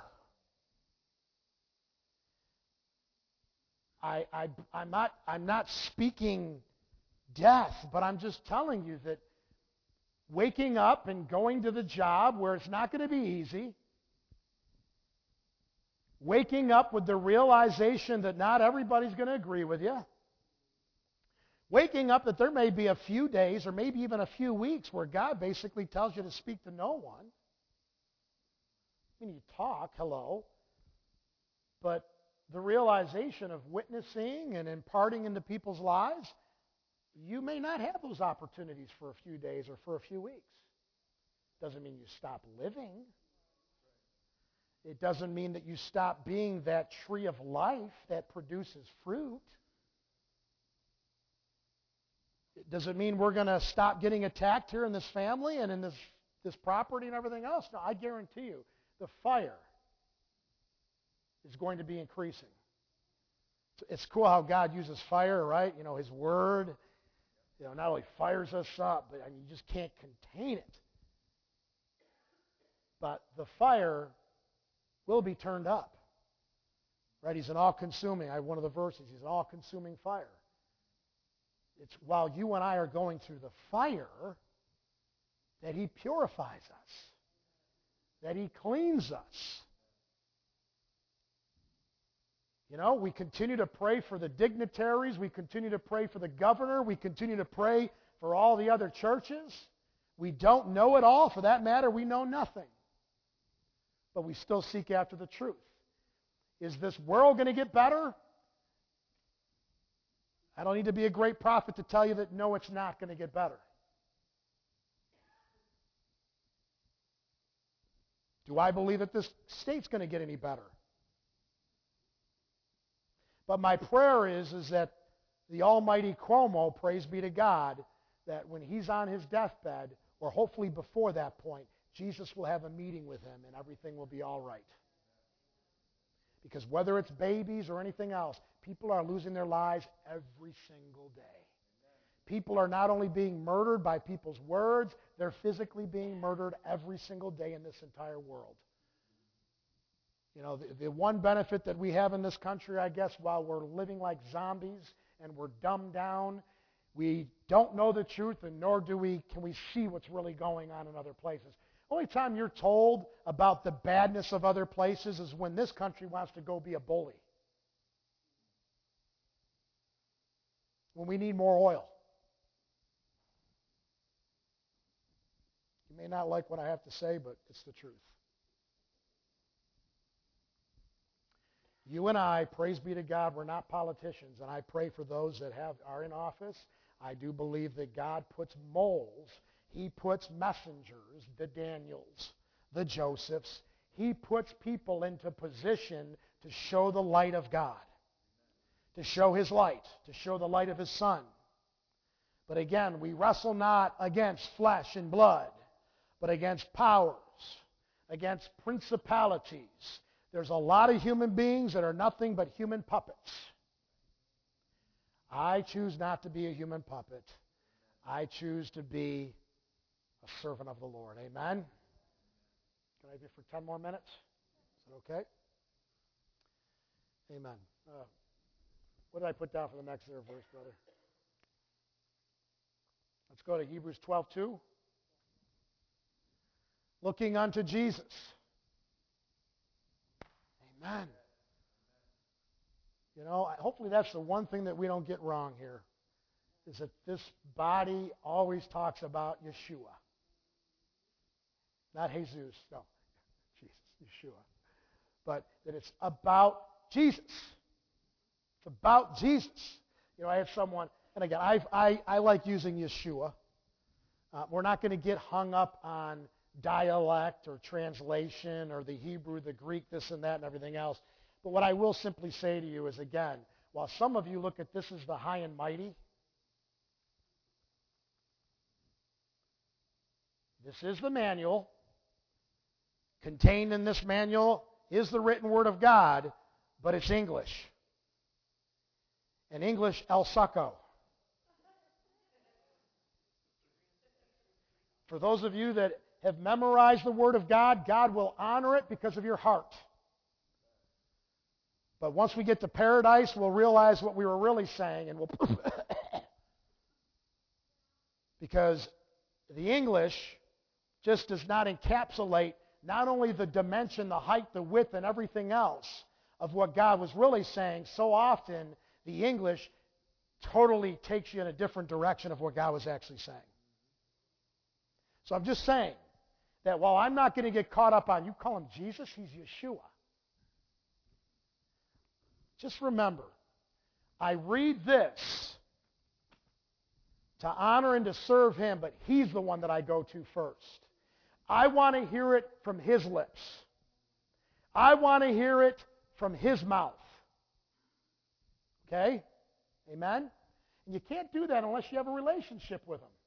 I'm not speaking death, but I'm just telling you that waking up and going to the job where it's not going to be easy, Waking up with the realization that not everybody's going to agree with you. Waking up that there may be a few days or maybe even a few weeks where God basically tells you to speak to no one. I mean, you talk, hello. But the realization of witnessing and imparting into people's lives, you may not have those opportunities for a few days or for a few weeks. Doesn't mean you stop living. It doesn't mean that you stop being that tree of life that produces fruit. It doesn't mean we're going to stop getting attacked here in this family and in this property and everything else. No, I guarantee you, the fire is going to be increasing. It's cool how God uses fire, right? You know, His Word, not only fires us up, but you just can't contain it. But the fire will be turned up. Right? He's an all-consuming. I have one of the verses. He's an all-consuming fire. It's while you and I are going through the fire that He purifies us, that He cleans us. We continue to pray for the dignitaries. We continue to pray for the governor. We continue to pray for all the other churches. We don't know it all. For that matter, we know nothing. But we still seek after the truth. Is this world going to get better? I don't need to be a great prophet to tell you that no, it's not going to get better. Do I believe that this state's going to get any better? But my prayer is that the almighty Cuomo, praise be to God, that when he's on his deathbed, or hopefully before that point, Jesus will have a meeting with him and everything will be all right. Because whether it's babies or anything else, people are losing their lives every single day. People are not only being murdered by people's words, they're physically being murdered every single day in this entire world. The one benefit that we have in this country, I guess, while we're living like zombies and we're dumbed down, we don't know the truth, and nor can we see what's really going on in other places. Only time you're told about the badness of other places is when this country wants to go be a bully. When we need more oil. You may not like what I have to say, but it's the truth. You and I, praise be to God, we're not politicians, and I pray for those that are in office. I do believe that God puts moles. He puts messengers, the Daniels, the Josephs. He puts people into position to show the light of God, to show His light, to show the light of His Son. But again, we wrestle not against flesh and blood, but against powers, against principalities. There's a lot of human beings that are nothing but human puppets. I choose not to be a human puppet. I choose to be a servant of the Lord. Amen? Can I have you for 10 more minutes? Is that okay? Amen. What did I put down for the next verse, brother? Let's go to Hebrews 12:2. Looking unto Jesus. Amen. Hopefully that's the one thing that we don't get wrong here, is that this body always talks about Yeshua. Not Jesus, no. Jesus, Yeshua. But that it's about Jesus. It's about Jesus. I have someone, and again, I like using Yeshua. We're not going to get hung up on dialect or translation or the Hebrew, the Greek, this and that and everything else. But what I will simply say to you is, again, while some of you look at this as the high and mighty, this is the manual. Contained in this manual is the written Word of God, but it's English. In English, El Succo. For those of you that have memorized the Word of God, God will honor it because of your heart. But once we get to paradise, we'll realize what we were really saying, and we'll because the English just does not encapsulate not only the dimension, the height, the width, and everything else, of what God was really saying, so often the English totally takes you in a different direction of what God was actually saying. So I'm just saying that while I'm not going to get caught up on you call him Jesus, he's Yeshua. Just remember, I read this to honor and to serve him, but he's the one that I go to first. I want to hear it from his lips. I want to hear it from his mouth. Okay? Amen? And you can't do that unless you have a relationship with him.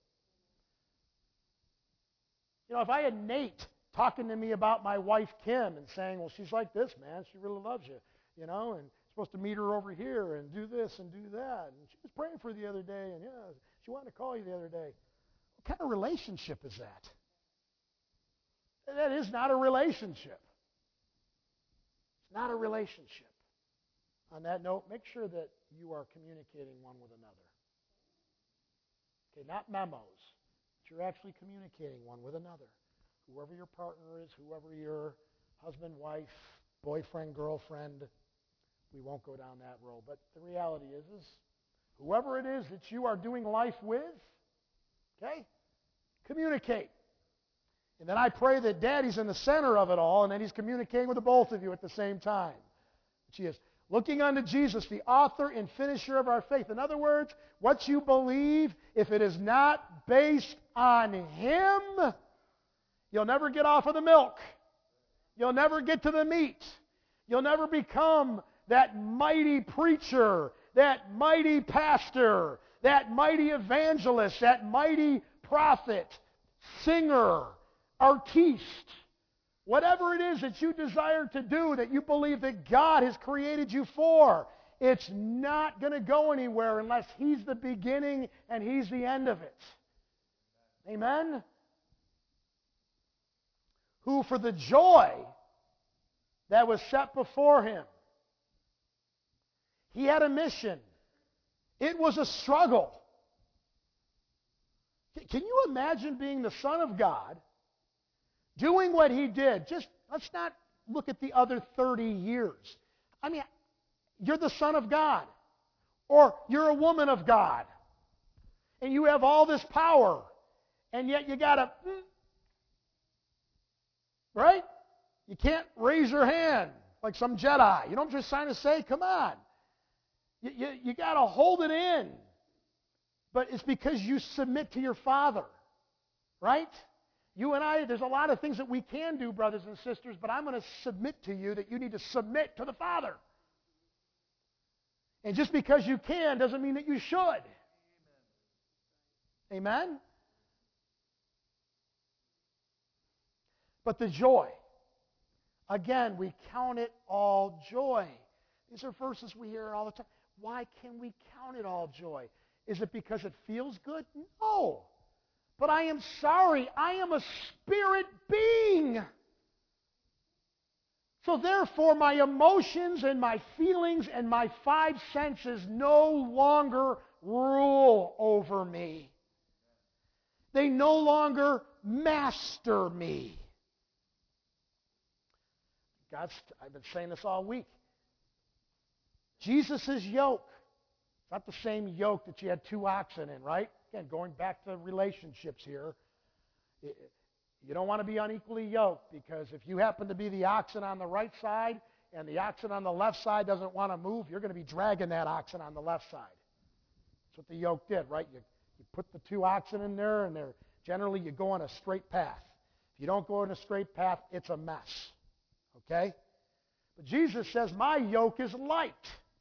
You know, if I had Nate talking to me about my wife Kim and saying, well, she's like this, man, she really loves you, you know, and supposed to meet her over here and do this and do that. And she was praying for you the other day, and yeah, she wanted to call you the other day. What kind of relationship is that? That is not a relationship. It's not a relationship. On that note, make sure that you are communicating one with another. Okay, not memos. But you're actually communicating one with another. Whoever your partner is, whoever your husband, wife, boyfriend, girlfriend, we won't go down that road. But the reality is whoever it is that you are doing life with, okay, communicate. And then I pray that Daddy's in the center of it all and that he's communicating with the both of you at the same time. Which he is. Looking unto Jesus, the author and finisher of our faith. In other words, what you believe, if it is not based on him, you'll never get off of the milk. You'll never get to the meat. You'll never become that mighty preacher, that mighty pastor, that mighty evangelist, that mighty prophet, singer, artiste, whatever it is that you desire to do, that you believe that God has created you for, it's not going to go anywhere unless he's the beginning and he's the end of it. Amen? Who for the joy that was set before him, he had a mission. It was a struggle. Can you imagine being the Son of God, doing what he did? Just let's not look at the other 30 years. I mean, you're the Son of God, or you're a woman of God, and you have all this power, and yet you got to, right? You can't raise your hand like some Jedi. You know what I'm just trying to say? Come on. You got to hold it in. But it's because you submit to your Father, right? You and I, there's a lot of things that we can do, brothers and sisters, but I'm going to submit to you that you need to submit to the Father. And just because you can doesn't mean that you should. Amen? But the joy. Again, we count it all joy. These are verses we hear all the time. Why can we count it all joy? Is it because it feels good? No. But I am sorry. I am a spirit being. So therefore, my emotions and my feelings and my five senses no longer rule over me. They no longer master me. I've been saying this all week. Jesus' yoke. It's not the same yoke that you had two oxen in, right? Again, going back to relationships here. You don't want to be unequally yoked, because if you happen to be the oxen on the right side and the oxen on the left side doesn't want to move, you're going to be dragging that oxen on the left side. That's what the yoke did, right? You put the two oxen in there, and generally you go on a straight path. If you don't go on a straight path, it's a mess. Okay? But Jesus says, my yoke is light.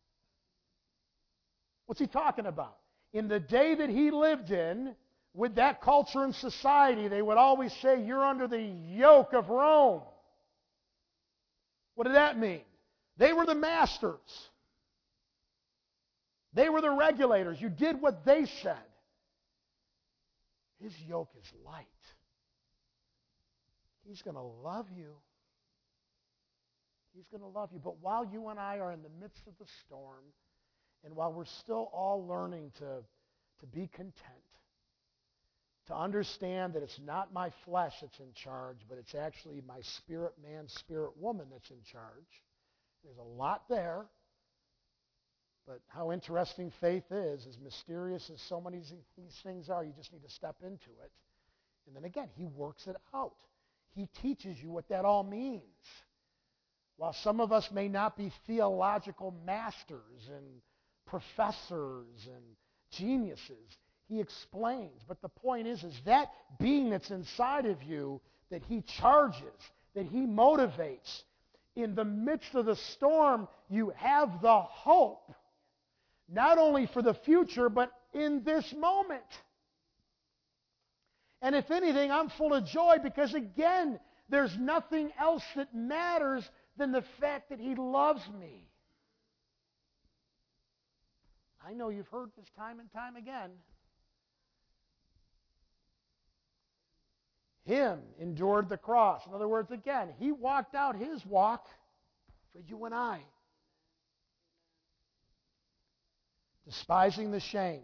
What's he talking about? In the day that he lived in, with that culture and society, they would always say, you're under the yoke of Rome. What did that mean? They were the masters. They were the regulators. You did what they said. His yoke is light. He's going to love you. He's going to love you. But while you and I are in the midst of the storm, and while we're still all learning to be content, to understand that it's not my flesh that's in charge, but it's actually my spirit man, spirit woman that's in charge, There's a lot there. But how interesting faith is, as mysterious as so many of these things are, you just need to step into it. And then again, he works it out. He teaches you what that all means. While some of us may not be theological masters and professors and geniuses, he explains. But the point is that being that's inside of you, that he charges, that he motivates, in the midst of the storm, you have the hope, not only for the future, but in this moment. And if anything, I'm full of joy because, again, there's nothing else that matters than the fact that he loves me. I know you've heard this time and time again. Him endured the cross. In other words, again, he walked out his walk for you and I. Despising the shame.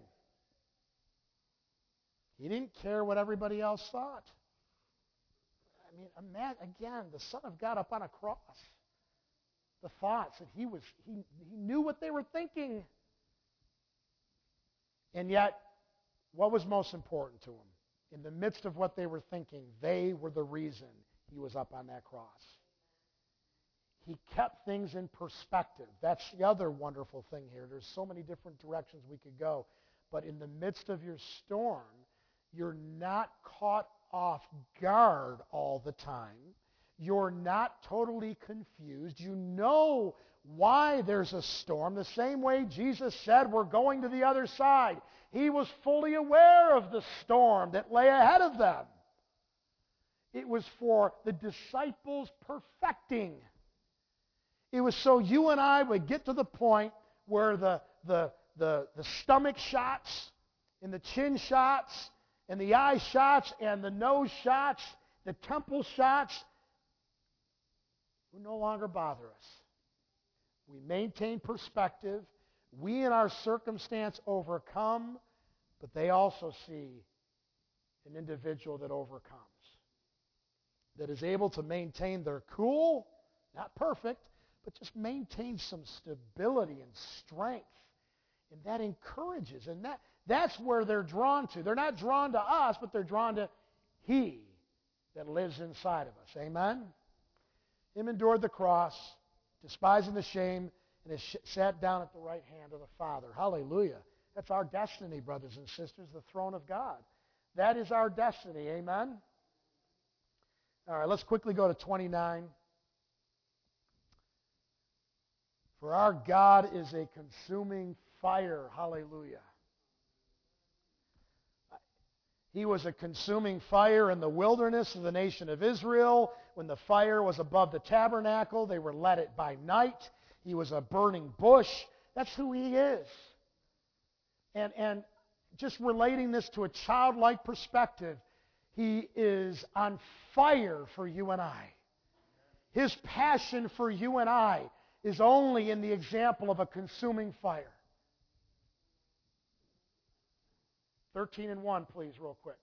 He didn't care what everybody else thought. I mean, imagine, again, the Son of God up on a cross. The thoughts that he knew what they were thinking. And yet, what was most important to him? In the midst of what they were thinking, they were the reason he was up on that cross. He kept things in perspective. That's the other wonderful thing here. There's so many different directions we could go. But in the midst of your storm, you're not caught off guard all the time. You're not totally confused. You know why there's a storm. The same way Jesus said, we're going to the other side. He was fully aware of the storm that lay ahead of them. It was for the disciples' perfecting. It was so you and I would get to the point where the stomach shots and the chin shots and the eye shots and the nose shots, the temple shots, will no longer bother us. We maintain perspective. We in our circumstance overcome, but they also see an individual that overcomes, that is able to maintain their cool, not perfect, but just maintain some stability and strength. And that encourages, and that's where they're drawn to. They're not drawn to us, but they're drawn to he that lives inside of us. Amen? Him endured the cross, despising the shame, and has sat down at the right hand of the Father. Hallelujah. That's our destiny, brothers and sisters, the throne of God. That is our destiny. Amen? All right, let's quickly go to 29. For our God is a consuming fire. Hallelujah. He was a consuming fire in the wilderness of the nation of Israel. When the fire was above the tabernacle, they were lit it by night. He was a burning bush. That's who he is. And just relating this to a childlike perspective, he is on fire for you and I. His passion for you and I is only in the example of a consuming fire. 13:1, please, real quick.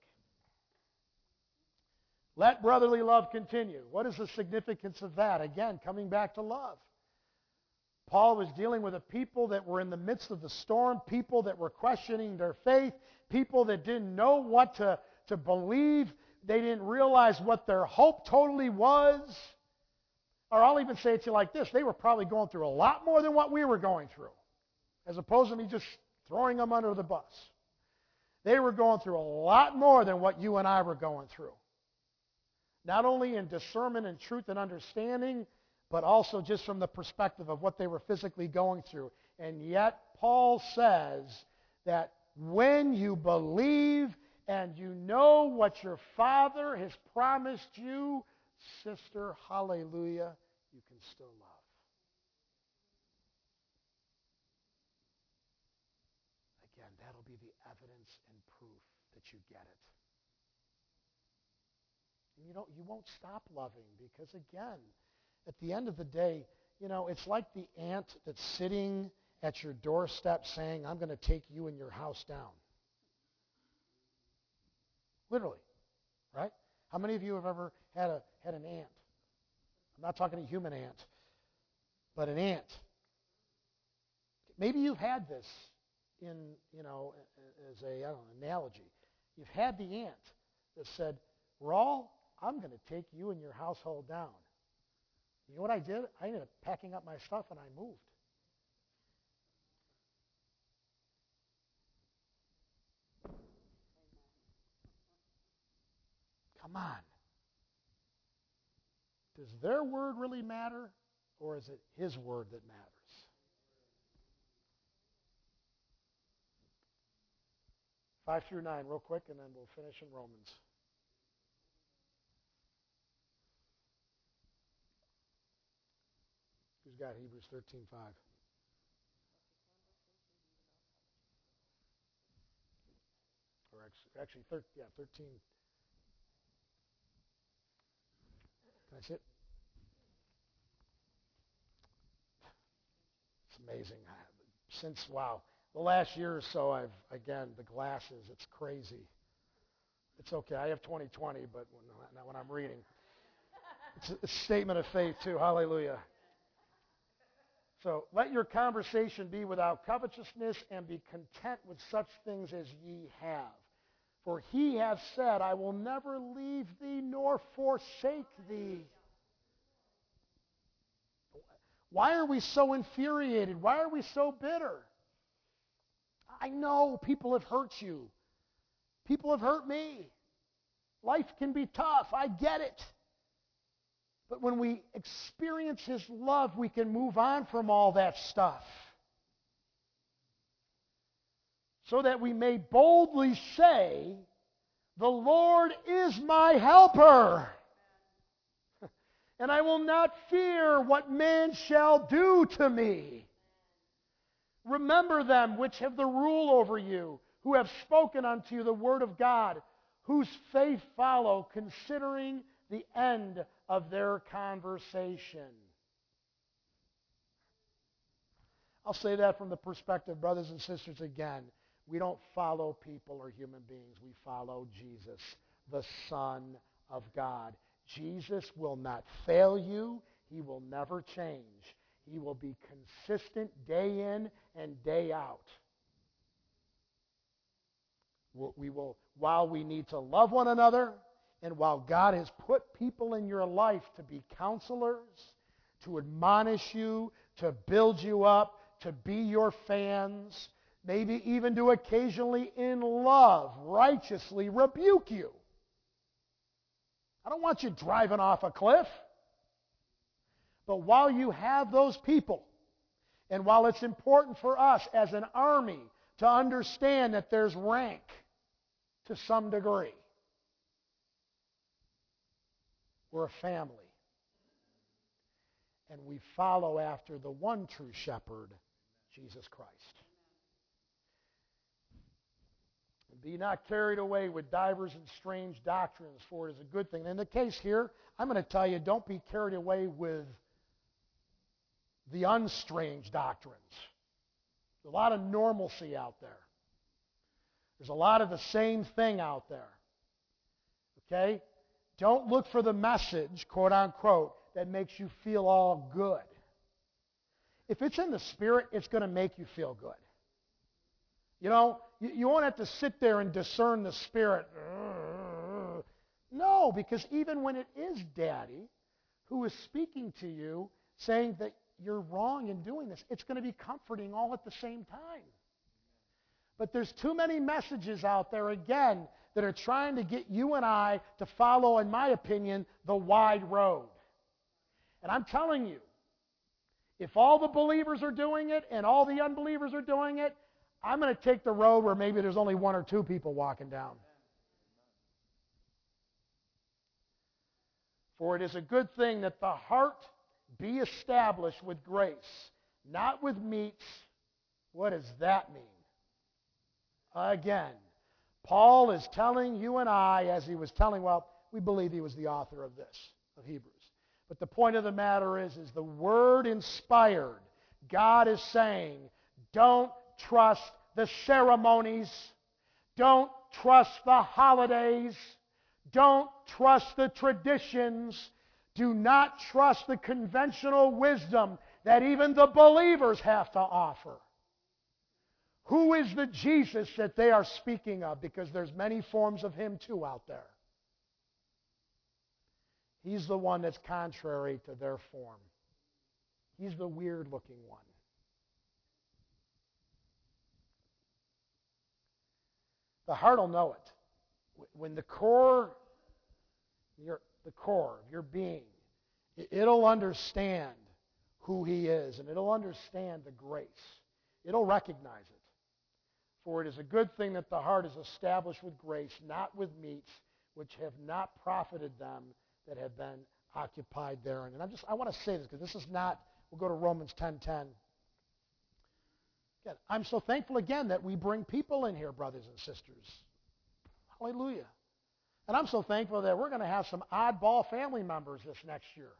Let brotherly love continue. What is the significance of that? Again, coming back to love. Paul was dealing with a people that were in the midst of the storm, people that were questioning their faith, people that didn't know what to believe. They didn't realize what their hope totally was. Or I'll even say it to you like this. They were probably going through a lot more than what we were going through, as opposed to me just throwing them under the bus. They were going through a lot more than what you and I were going through. Not only in discernment and truth and understanding, but also just from the perspective of what they were physically going through. And yet, Paul says that when you believe and you know what your Father has promised you, sister, hallelujah, you can still love. Again, that'll be the evidence and proof that you get it. And you won't stop loving because, again, at the end of the day, it's like the ant that's sitting at your doorstep saying, I'm going to take you and your house down. Literally, right? How many of you have ever had an ant? I'm not talking a human ant. but an ant. Maybe you've had this in, as a analogy. You've had the ant that said, Raul, I'm going to take you and your household down. You know what I did? I ended up packing up my stuff and I moved. Come on. Does their word really matter, or is it his word that matters? Five through 9, real quick, and then we'll finish in Romans. Who's got Hebrews 13:5? Or actually 13. Can I see it? It's amazing. Since, the last year or so, the glasses, it's crazy. It's okay. I have 20/20, but not when I'm reading. It's a statement of faith, too. Hallelujah. So, let your conversation be without covetousness, and be content with such things as ye have. For he hath said, I will never leave thee nor forsake thee. Why are we so infuriated? Why are we so bitter? I know people have hurt you. People have hurt me. Life can be tough. I get it. But when we experience His love, we can move on from all that stuff. So that we may boldly say, the Lord is my helper. And I will not fear what man shall do to me. Remember them which have the rule over you, who have spoken unto you the word of God, whose faith follow, considering the end of their conversation. I'll say that from the perspective, brothers and sisters, again. We don't follow people or human beings. We follow Jesus, the Son of God. Jesus will not fail you. He will never change. He will be consistent day in and day out. While we need to love one another, and while God has put people in your life to be counselors, to admonish you, to build you up, to be your fans, maybe even to occasionally in love, righteously rebuke you. I don't want you driving off a cliff. But while you have those people, and while it's important for us as an army to understand that there's rank to some degree, we're a family. And we follow after the one true shepherd, Jesus Christ. Be not carried away with divers and strange doctrines, for it is a good thing. In the case here, I'm going to tell you, don't be carried away with the unstrange doctrines. There's a lot of normalcy out there. There's a lot of the same thing out there. Okay? Don't look for the message, quote unquote, that makes you feel all good. If it's in the Spirit, it's going to make you feel good. You know, you won't have to sit there and discern the Spirit. No, because even when it is Daddy who is speaking to you, saying that you're wrong in doing this, it's going to be comforting all at the same time. But there's too many messages out there, again, that are trying to get you and I to follow, in my opinion, the wide road. And I'm telling you, if all the believers are doing it and all the unbelievers are doing it, I'm going to take the road where maybe there's only one or two people walking down. For it is a good thing that the heart be established with grace, not with meats. What does that mean? Again, Paul is telling you and I, as he was telling, we believe he was the author of this, of Hebrews. But the point of the matter is the word inspired. God is saying, don't trust the ceremonies. Don't trust the holidays. Don't trust the traditions. Do not trust the conventional wisdom that even the believers have to offer. Who is the Jesus that they are speaking of? Because there's many forms of Him too out there. He's the one that's contrary to their form. He's the weird-looking one. The heart will know it. When the core of your being, it'll understand who He is, and it'll understand the grace. It'll recognize it. For it is a good thing that the heart is established with grace, not with meats, which have not profited them that have been occupied therein. And I want to say this, because this is not, we'll go to Romans 10:10. Again, I'm so thankful again that we bring people in here, brothers and sisters. Hallelujah. And I'm so thankful that we're going to have some oddball family members this next year.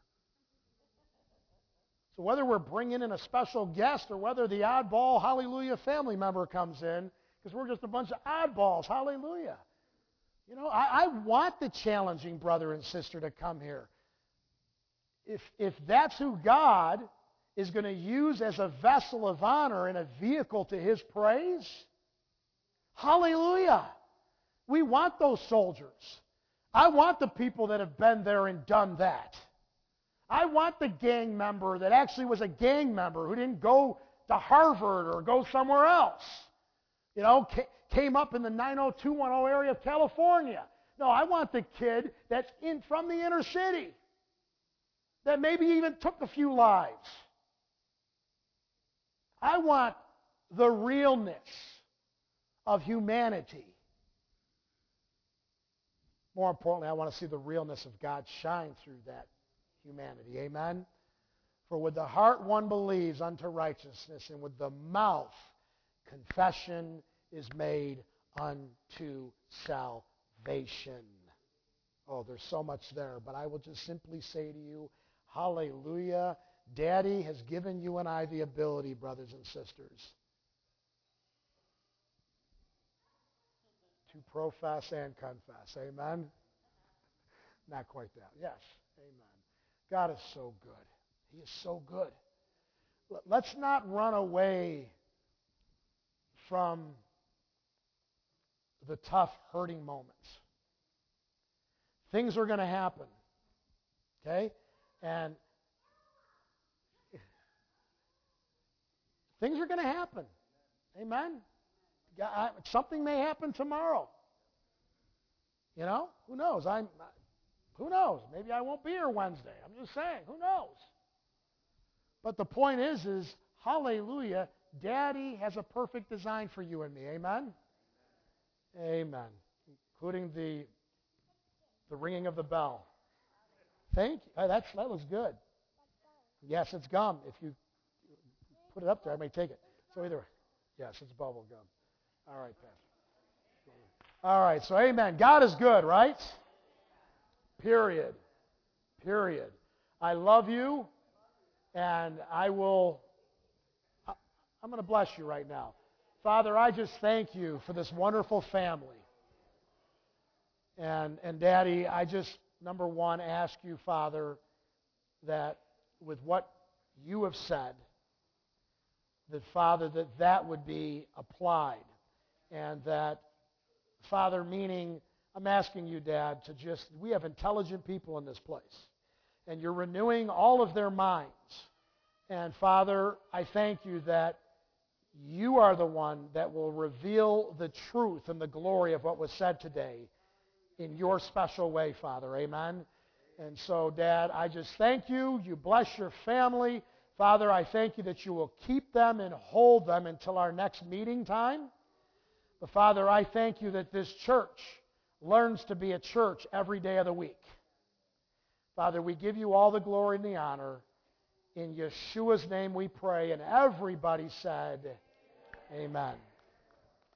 So whether we're bringing in a special guest or whether the oddball, hallelujah, family member comes in, because we're just a bunch of oddballs, hallelujah. You know, I want the challenging brother and sister to come here. If that's who God is going to use as a vessel of honor and a vehicle to His praise, hallelujah. We want those soldiers. I want the people that have been there and done that. I want the gang member that actually was a gang member who didn't go to Harvard or go somewhere else. You know, came up in the 90210 area of California. No, I want the kid that's from the inner city that maybe even took a few lives. I want the realness of humanity. More importantly, I want to see the realness of God shine through that humanity. Amen? For with the heart one believes unto righteousness, and with the mouth confession is made unto salvation. Oh, there's so much there, but I will just simply say to you, hallelujah. Daddy has given you and I the ability, brothers and sisters, to profess and confess. Amen? Not quite that. Yes. Amen. God is so good. He is so good. Let's not run away from the tough, hurting moments. Things are going to happen. Okay? And things are going to happen. Amen? Something may happen tomorrow. You know? Who knows? Who knows? Maybe I won't be here Wednesday. I'm just saying. Who knows? But the point is hallelujah, Daddy has a perfect design for you and me. Amen? Amen. Including the ringing of the bell. Thank you. That looks good. Yes, it's gum. If you put it up there, I may take it. So either way. Yes, it's bubble gum. All right, Pastor. All right, so amen. God is good, right? Period. I love you, and I'm going to bless you right now. Father, I just thank you for this wonderful family. And Daddy, I just, number one, ask you, Father, that with what you have said, that, Father, that would be applied. And that, Father, meaning, I'm asking you, Dad, we have intelligent people in this place. And you're renewing all of their minds. And, Father, I thank you that you are the one that will reveal the truth and the glory of what was said today in your special way, Father. Amen? And so, Dad, I just thank you. You bless your family. Father, I thank you that you will keep them and hold them until our next meeting time. But, Father, I thank you that this church learns to be a church every day of the week. Father, we give you all the glory and the honor. In Yeshua's name we pray. And everybody said, amen.